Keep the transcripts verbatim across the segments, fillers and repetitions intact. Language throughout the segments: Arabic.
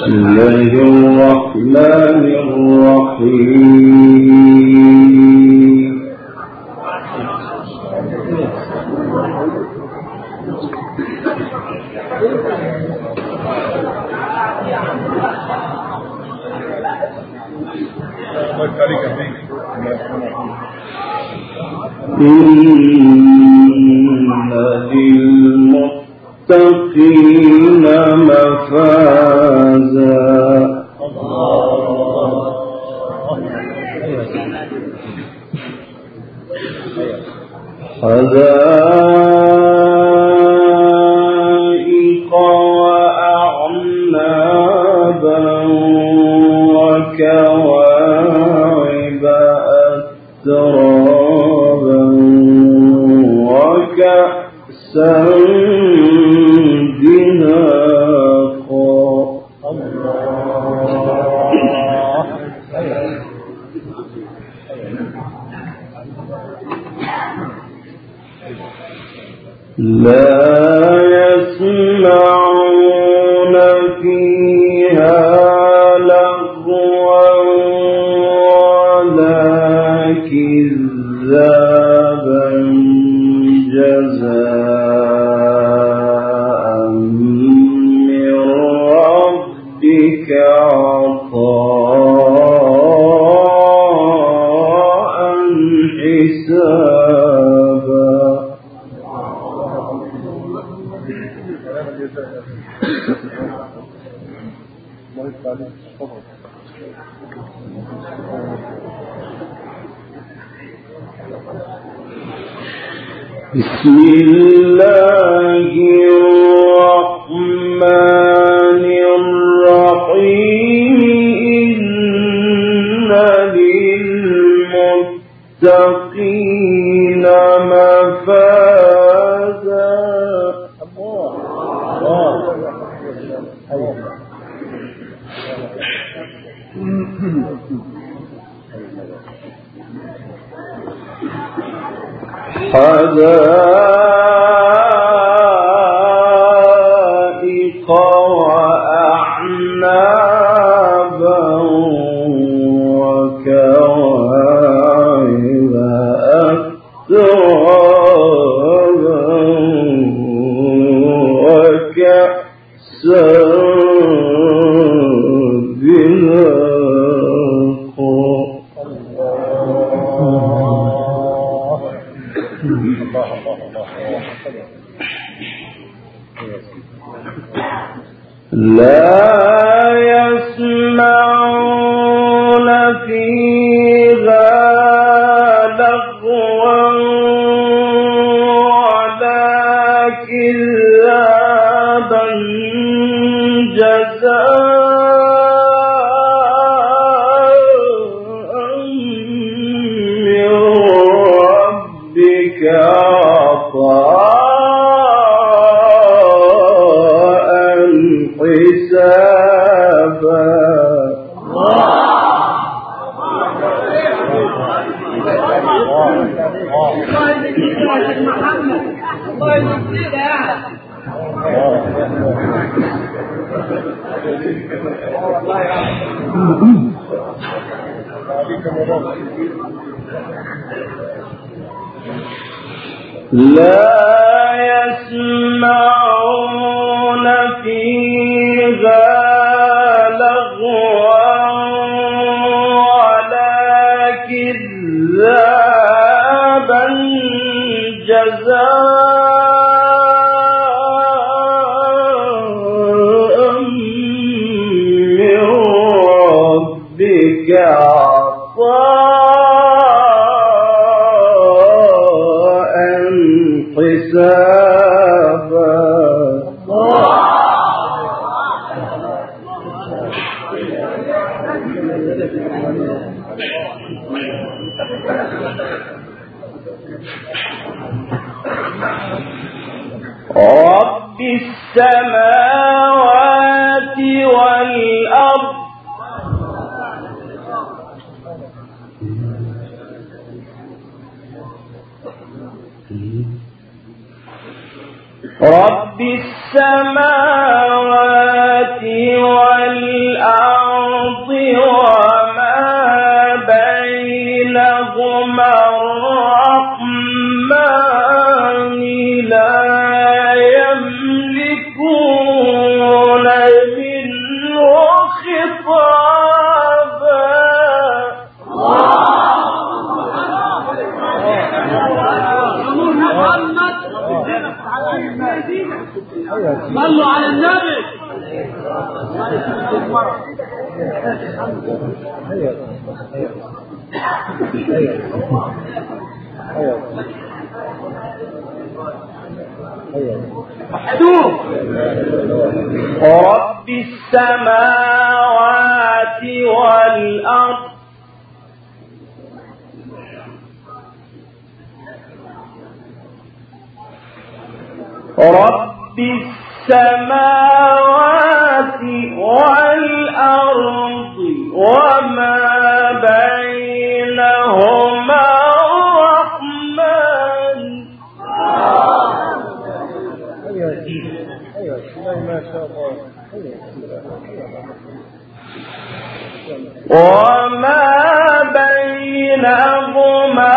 الله الرحمن الرحيم إن للمتقين مفازا حدائق وأعنابا وكواعب أترابا وكأسا دهاقا لا يسمعون فيها لغوا ولا كذابا جزاء من ربك عطاء حسابا. بسم الله الرحمن الرحيم. إن للمتقين مفازا. حدائق وأعنابا وكواعب أترابا وكأسا لا يسمعون فيها لغوا ولا كذابا جزاء من ربك عطاء حسابا. لا يسمعون فيها لغوا ولا كذابا جزاء من ربك عطاء حسابا. رب السماوات والأرض رب السماوات والأرض رب السماوات والأرض رب السماوات والأرض وما بينهما الرحمن. وما بينهما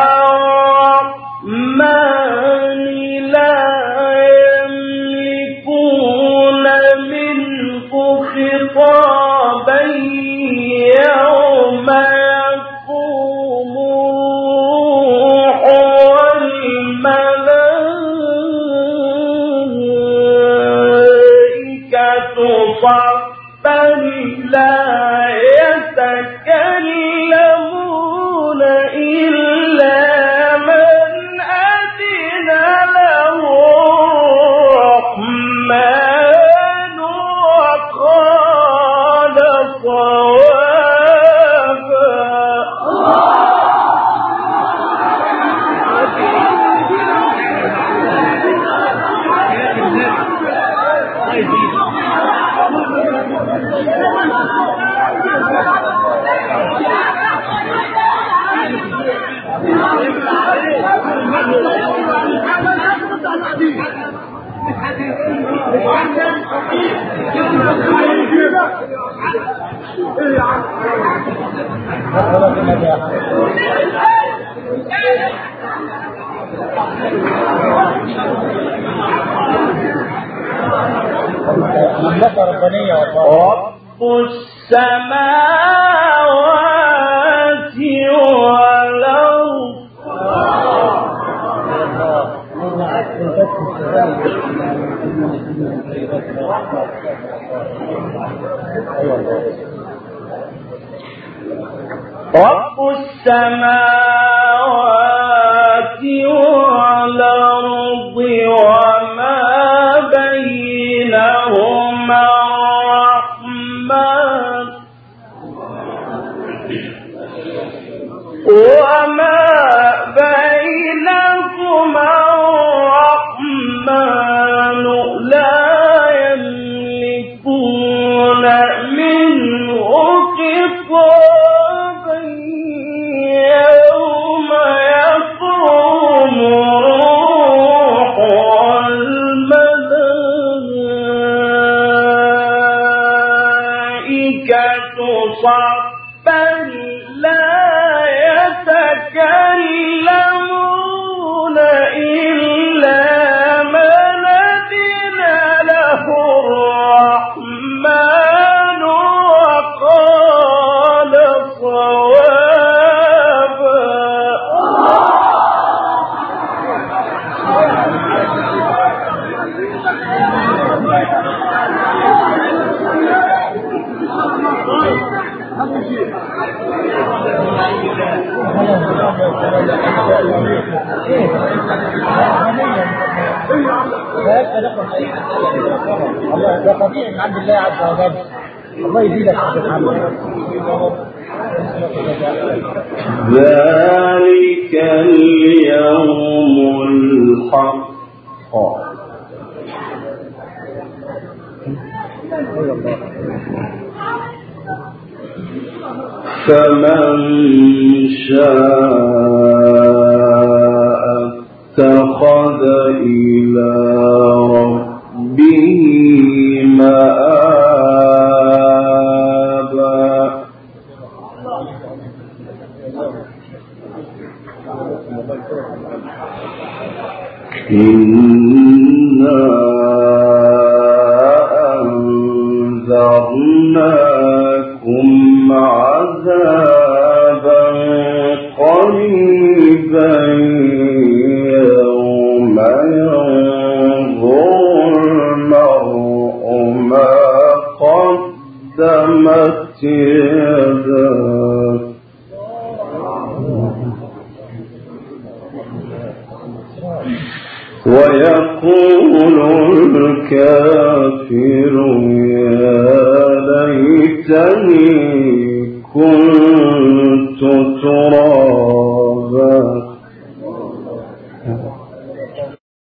الرحمن لا يملكون منه خطابا يوم يقوم الروح والملائكة صفا لا يتكلمون إلا من أذن له الرحمن وقال صوابا. رب السماوات والأرض رب السماوات والأرض وما بينهما الرحمن وما بينهما الرحمن لا يملكون منه خطابا يوم يقوم الروح والملائكة صفا لا يتكلمون إلا من أذن له الرحمن وقال صوابا. ده طبيعي من عند الله عز وجل. الله يزيدك ذلك اليوم الحق فمن شاء اتخذ إلى ربه مآبا. إنا أنذرناكم عذابا قريبا يداك ويقول الكافر يا ليتني